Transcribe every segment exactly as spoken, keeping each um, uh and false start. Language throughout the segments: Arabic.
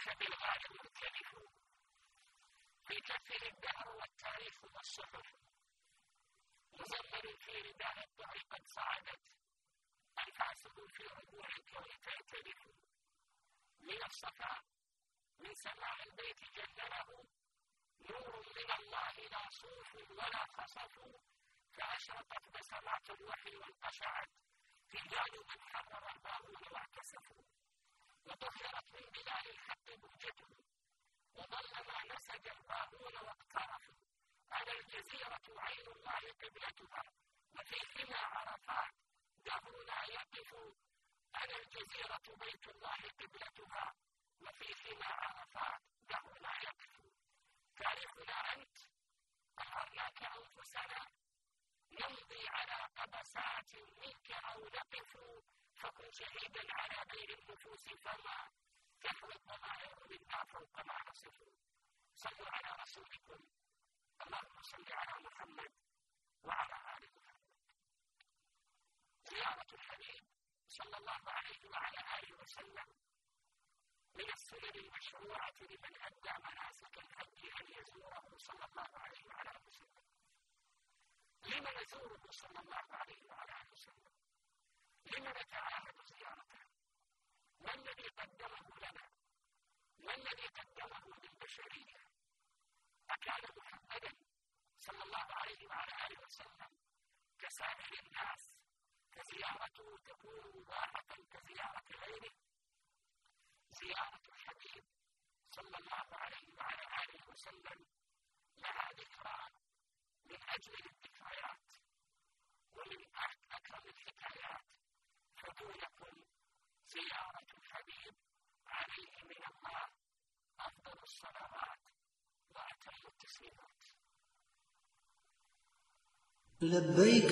بالغالب مختلف، في كفه الدهر والتاريخ والصحف، مزمر في رداء الدهر قد صعدت، أنفاسه في ربوع الكون تأتلف، من الصفا من سماع البيت جل له نور من الله لا صوف ولا خصف، فأشرقت بسمات الوحي وانقشعت تجاه من حرر الباطل واعتسفوا، وطهرت من بلاد الحق بهجته، وظل ما نسج الباغون واقترفوا، على الجزيرة عين الله قبلتها، وفي حمى عرفات دهرنا يقف، على الجزيرة بيت الله قبلتها، وفي حمى عرفات دهرنا يقف، تاريخنا أنت طهرناك أنفسنا، نمضي على قبسات منك أو نقف، فكن شهيدا على بين النفوس فما تحوي الضمائر منا فوق ما نصف. صلوا على رسولكم، اللهم صل على محمد وعلى آل محمد. زيارة الحبيب صلى الله عليه وعلى آله وسلم من السنن المشروعة لمن أدى مناسك الحج أن يزوره صلى الله عليه وعلى آله وسلم. لم نزوره صلى الله عليه وعلى آله وسلم؟ لم نتعاهد زيارته؟ ما الذي قدمه لنا؟ ما الذي قدمه للبشرية؟ أكان محمدا صلى الله عليه وعلى آله وسلم كسائر الناس فزيارته تكون مباحة كزيارة غيره؟ زيارة الحبيب صلى الله عليه وعلى آله وسلم لها ذكرى من أجمل الذكريات ومن أكرم الحكايات، فدونكم زيارة الحبيب عليه من الله أفضل الصلوات وأتم التسليمات. لبيك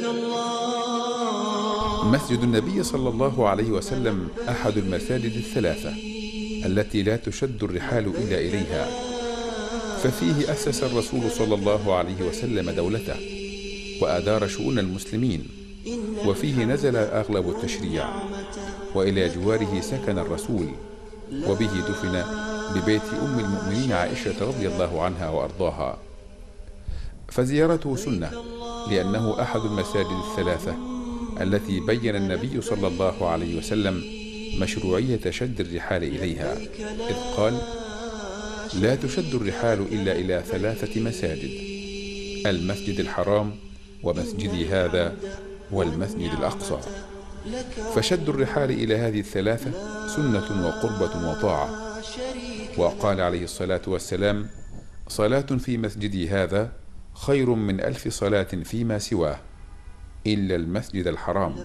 الله. مسجد النبي صلى الله عليه وسلم أحد المساجد الثلاثة التي لا تشد الرحال إلا إليها، ففيه أسس الرسول صلى الله عليه وسلم دولته وأدار شؤون المسلمين، وفيه نزل أغلب التشريع، وإلى جواره سكن الرسول، وبه دفن ببيت أم المؤمنين عائشة رضي الله عنها وأرضاها. فزيارته سنة لأنه أحد المساجد الثلاثة التي بين النبي صلى الله عليه وسلم مشروعية شد الرحال إليها، إذ قال: لا تشد الرحال إلا إلى ثلاثة مساجد: المسجد الحرام ومسجدي هذا والمسجد الأقصى. فشد الرحال إلى هذه الثلاثة سنة وقربة وطاعة. وقال عليه الصلاة والسلام: صلاة في مسجدي هذا خير من ألف صلاة فيما سواه إلا المسجد الحرام.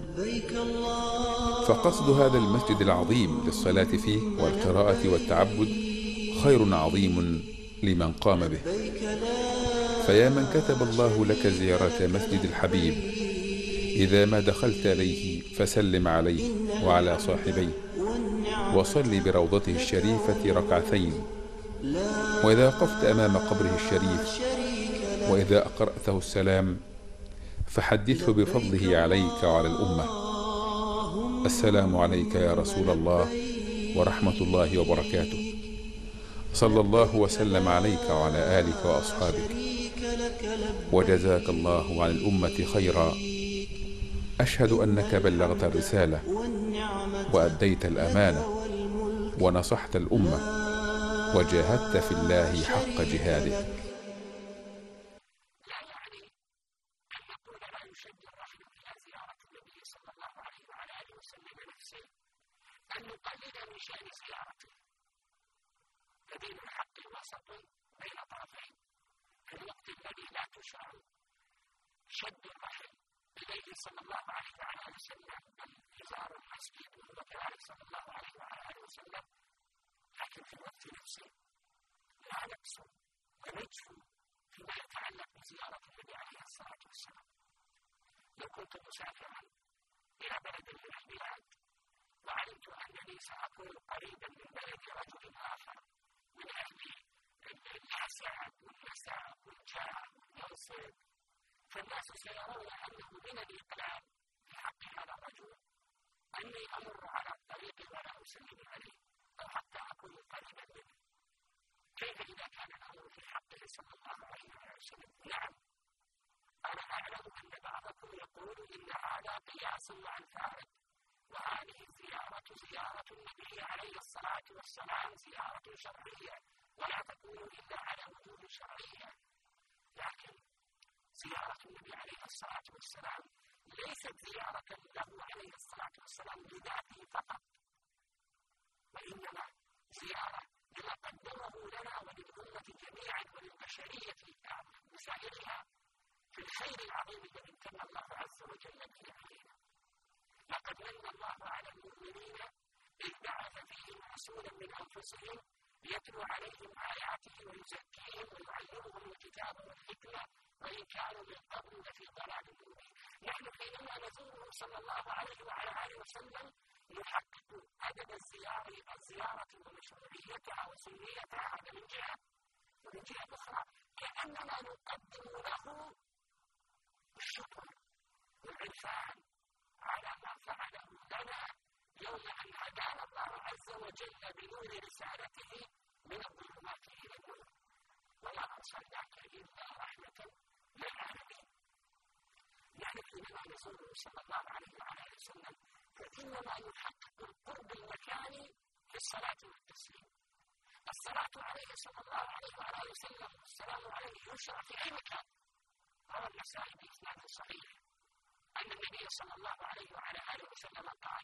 فقصد هذا المسجد العظيم للصلاة فيه والقراءة والتعبد خير عظيم لمن قام به. فيا من كتب الله لك زيارة مسجد الحبيب، إذا ما دخلت عليه فسلم عليه وعلى صاحبيه، وصل بروضته الشريفة ركعتين، وإذا وقفت أمام قبره الشريف وإذا أقرأته السلام فحدثه بفضله عليك وعلى الأمة: السلام عليك يا رسول الله ورحمة الله وبركاته، صلى الله وسلم عليك وعلى آلك وأصحابك، وجزاك الله عن الأمة خيرا، أشهد أنك بلغت الرسالة وأديت الأمانة ونصحت الأمة وجاهدت في الله حق جهاده. لا يعني أن نقول لا يشد الرحل إلى زيارة النبي صلى الله عليه وعلى آله وسلم نفسه، أن نقلل من شأن زيارته. فدين الحق وسط بين طرفين، في الوقت الذي لا تشرع شد الرحل إليه صلى الله عليه وعلى آله وسلم بل إزار المسجد وهو كذلك صلى الله عليه وعلى آله وسلم، لكن في الوقت نفسه لا نقص ونجفو فيما يتعلق بزيارة النبي عليه الصلاة والسلام. لو كنت مسافرا إلى بلد من البلاد وعلمت أنني سأكون قريبا من بلد رجل آخر من أهل العساء والنساء والجاه والمنصب، فالناس سيرون أنه من الإقلال في حق هذا الرجل أني أمر على الطريق ولا أسلم عليه أو حتى أكون قريبا منه. نعم، أنا أعلم أن بعضكم يقول إن هذا قياس مع الفارق، وهذه الزيارة زيارة النبي عليه الصلاة والسلام زيارة شرعية، ولا تكون إلا على وجوه شرعية. لكن زيارة النبي عليه الصلاة والسلام ليست زيارة له عليه الصلاة والسلام لذاته فقط، وإنما زيارة لما قدمه لنا وللأمة جميعا وللبشرية بسائرها في الخير العظيم الذي امتن الله عز وجل به علينا. لقد من الله على المؤمنين إذ بعث فيهم رسولا من أنفسهم يتلو عليهم آياته ويزكيهم ويعلمهم الكتاب والحكمة وإن كانوا من قبل لفي ضلال مبين. نحن حينما نزوره صلى الله عليه وعلى آله وسلم نحقق أدب الزيارة الزيارة ومشروعيتها وسنيتها، هذا من جهة، ومن جهة أخرى كأننا نقدم له الشكر والعرفان على ما فعله لنا يوم أن هدانا الله عز وجل بنور رسالته من الظلمات إلى النور، وما أرسلناك إلا رحمة للعالمين. يعني حينما نزوره صلى الله عليه وعلى آله وسلم فإنما يحقق القرب المكاني في الصلاة والتسليم. الصلاة عليه صلى الله عليه وعلى آله وسلم والسلام عليه يشرع في أي مكان. روى النسائي بإسناد صحيح أن النبي صلى الله عليه وعلى آله وسلم قال: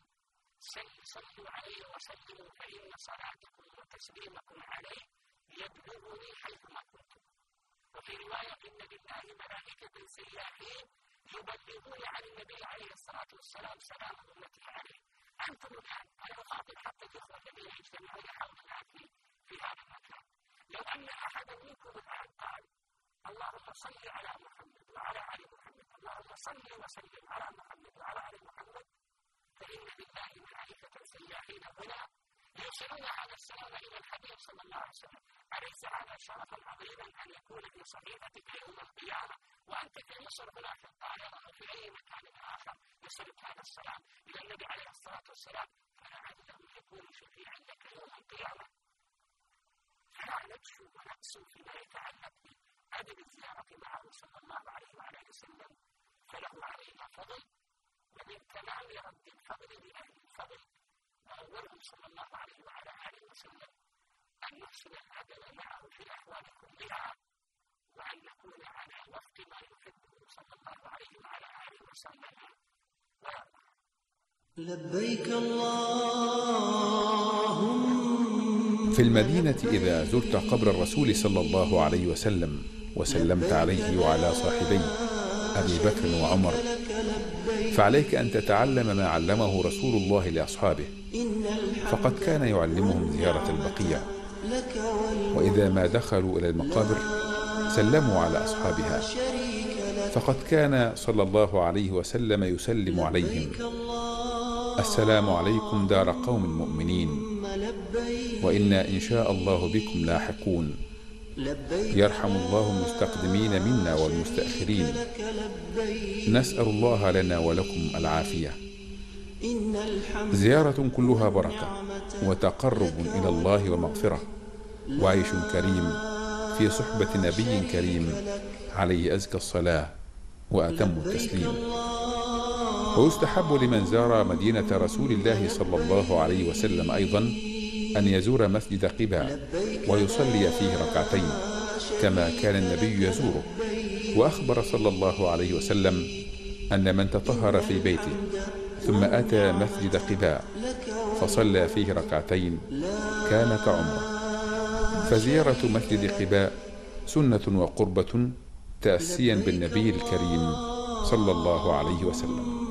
صلوا عليه وسلموا فإن صلاتكم وتسليمكم عليه يبلغني حيثما كنتم. وفي رواية إن لله ملائكة سياحين يبلغون عن النبي عليه الصلاة والسلام سلام أمته عليه. أنتم الآن، أنا أخاطب حتى الإخوة الذين يجتمعون حول الآن في هذا المكان، لو أن أحدا منكم الآن قال: اللهم صل على محمد وعلى آل محمد، اللهم صل وسلم على محمد وعلى آل محمد، فإن لله ملائكة سياحين هنا يوصلون هذا السلام إلى الحبيب صلى الله عليه وسلم. أليس هذا شرفا عظيما أن يكون في صحيفتك يوم القيامة وأنت في مصر هنا في القاهرة أو في أي مكان آخر يصلك هذا السلام إلى النبي عليه الصلاة والسلام، فلعله يكون شفيعا لك يوم القيامة. فلا نجشو ونقسو فيما يتعلق بأدب الزيارة معه صلى الله عليه وعلى آله وسلم، فله علينا فضل، ومن تمام رد الفضل لأهل الفضل وأولهم صلى الله عليه وعلى آله وسلم أن نحسن الأدب معه في الأحوال كلها، وأن نكون على وفق ما يحبه صلى الله عليه وعلى آله وسلم. لبيك اللهم. في المدينة إذا زرت قبر الرسول صلى الله عليه وسلم وسلمت عليه وعلى صاحبيه أبي بكر وعمر، فعليك أن تتعلم ما علمه رسول الله لأصحابه، فقد كان يعلمهم زيارة البقيع، وإذا ما دخلوا إلى المقابر سلموا على أصحابها، فقد كان صلى الله عليه وسلم يسلم عليهم: السلام عليكم دار قوم مؤمنين، وإنا إن شاء الله بكم لاحقون، يرحم الله المستقدمين منا والمستأخرين، نسأل الله لنا ولكم العافية. زيارة كلها بركة وتقرب إلى الله ومغفرة، وعيش كريم في صحبة نبي كريم عليه أزكى الصلاة وأتم التسليم. ويستحب لمن زار مدينة رسول الله صلى الله عليه وسلم أيضا أن يزور مسجد قباء ويصلي فيه ركعتين كما كان النبي يزوره. وأخبر صلى الله عليه وسلم أن من تطهر في بيته ثم أتى مسجد قباء فصلى فيه ركعتين كان كعمره. فزيارة مسجد قباء سنة وقربة تأسيا بالنبي الكريم صلى الله عليه وسلم.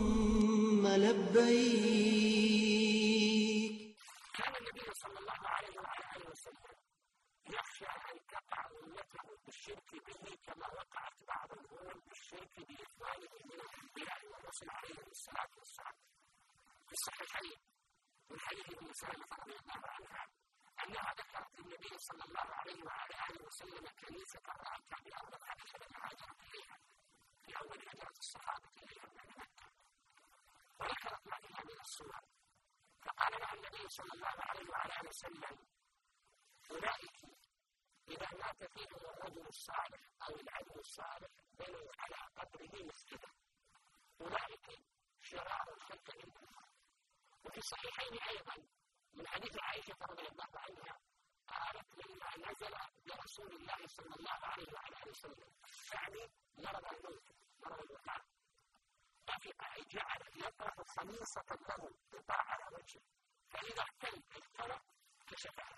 كان النبي صلى الله عليه وعلى آله وسلم يخشى أن تقع أمته بالشرك به كما وقعت بعض الأمم بالشرك بإخوانه من الأنبياء والرسل عليهم الصلاة والسلام. في الصحيحين من حديث ابن سلمة رضي الله عنها أنها ذكرت للنبي صلى الله عليه وعلى آله وسلم كنيسة رأتها بأرض الحبشة التي هاجرت إليها في أول هجرة الصحابة إليها من مكة، وذكرت ما فيها من الصور. فقال لها النبي صلى الله عليه وعلى آله وسلم: أولئك إذا مات فيهم الرجل الصالح أو العبد الصالح بنوا على قبره مسجدا، أولئك شرار الخلق عند الله. وفي الصحيحين أيضا من حديث عائشة رضي الله عنها قالت لما نزل برسول الله صلى الله عليه وعلى آله وسلم يعني مرض الموت مرض الوفاة، طفق جعل يطرح خميصة له تطاع على وجهه، فإذا احتل القلق كشفها.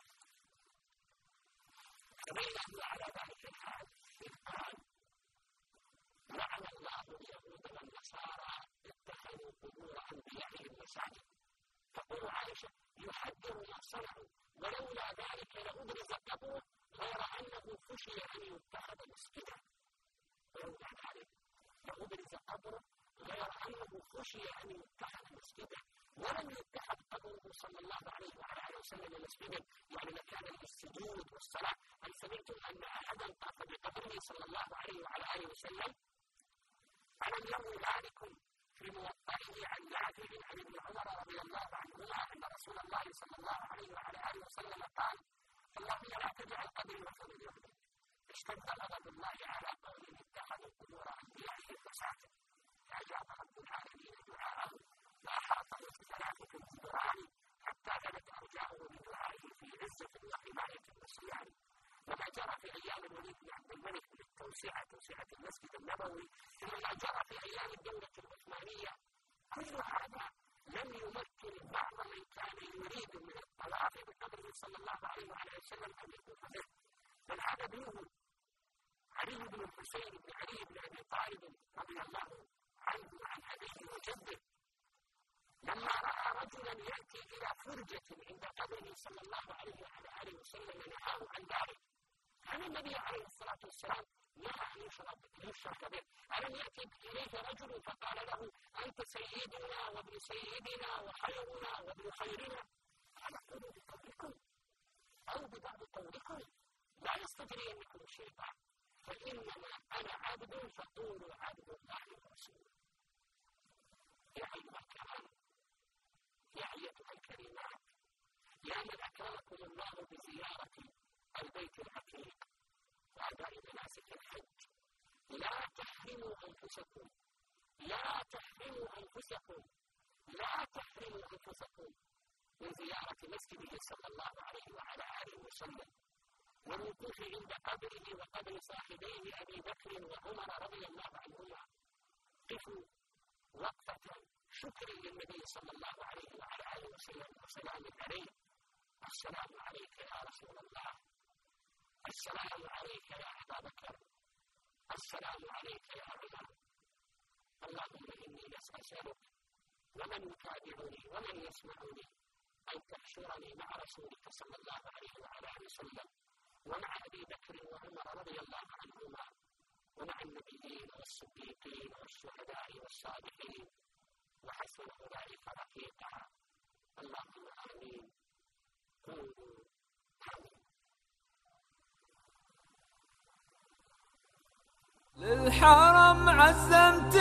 فبينه على ذلك الحال إذ قال لعن الله اليهود والنصارى اتخذوا قبور أنبيائهم مساجد. تقول عائشة يحذر ما صنعوا ولولا ذلك لأبرز القبور غير أنه خشي أن يتخذ مسجدا. ولولا ذلك لأبرز القبر غير أنه خشي أن يتخذ مسجدا، ولم يتخذ قبره صلى الله عليه وعلى آله وسلم مسجدا يعني مكانا للسجود والصلاة. هل سمعتم أن أحدا طاف بقبره صلى الله عليه وعلى آله وسلم؟ ألم يروي مالك في موطئه عن نافع عن ابن عمر رضي الله عنهما أن رسول الله صلى الله عليه وعلى آله وسلم قال اللهم لا تجعل قبري وثنا يعبد. اشتد غضب الله على قوم اتخذوا قبور أنبيائهم مساجد، فأجاب رب العالمين دعاءه وأحاطه في ثلاثة جدران حتى بدت أرجاؤه بدعائه في عزة وحماية وصيان. وما جرى في أيام الوليد بن عبد الملك بالتوسعة توسعة المسجد النبوي، ثم ما جرى في أيام الدولة العثمانية، كل هذا لم يمكن بعض من كان يريد من الطواف بقبره صلى الله عليه وعلى وسلم أن يكون به. بل هذا ابنه علي بن الحسين بن علي بن أبي طالب رضي الله عنه وعن أبيه وجده لما رأى رجلا يأتي إلى فرجة عند قبره صلى الله عليه وعلى آله وسلم نهاه عن ذلك. هل النبي عليه الصلاة والسلام نهى أن يشرك به؟ ألم يأتي إليه رجل فقال له أنت سيدنا وابن سيدنا وخيرنا وابن خيرنا؟ قال قولوا بقولكم أو ببعض قولكم لا يستجرينكم الشيطان فإنما أنا عبد فقولوا عبد الله ورسوله. يا أيها الكرام، يا أيتها الكريمات، يا من أكرمكم الله بزيارة البيت العتيق وأداء مناسك الحج، لا تحرموا أنفسكم لا تحرموا أنفسكم لا تحرموا أنفسكم من زيارة مسجده صلى الله عليه وعلى آله وسلم والوقوف عند قبره وقبر صاحبيه أبي بكر وعمر رضي الله عنهما. قفوا وقفة شكر للنبي صلى الله عليه وعلى آله وسلم وسلام عليه. السلام عليك يا رسول الله، السلام عليك يا أبا بكر، السلام عليك يا عمر. اللهم إني أسألك ومن يتابعني ومن يسمعني أن تحشرني مع رسولك صلى الله عليه وعلى آله وسلم ومع أبي بكر وعمر رضي الله عنهما ومع النبيين والصديقين والشهداء والصالحين وحسن أولئك رفيقا. اللهم آمين. قولوا آمين. للحرم عزمت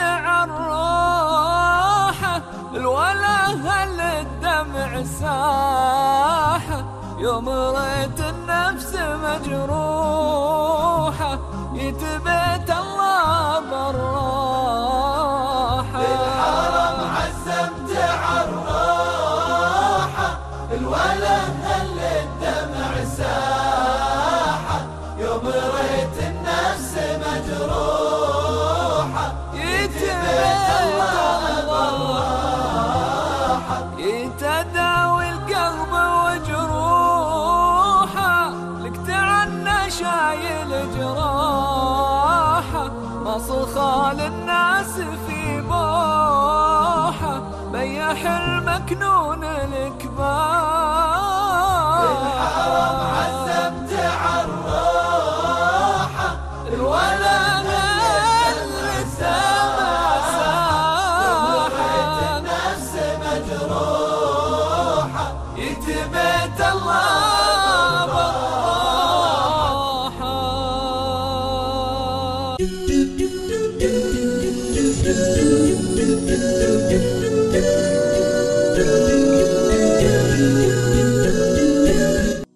عالروحة الولاها للدمع ساحة يوم ريت النفس مجروحة يتبت الله بالراحة. للحرم عزمت عالروحة الولاها للدمع ساحة يوم ريت النفس مجروحة يتبت الله بالراحة يتداوي القلب وجروحه لك تعنى شايل جراحه مصخى للناس في بوحه بيح المكنون الكبار. الحرم عزمت عالروحة الولا يتبت الله بالراحة.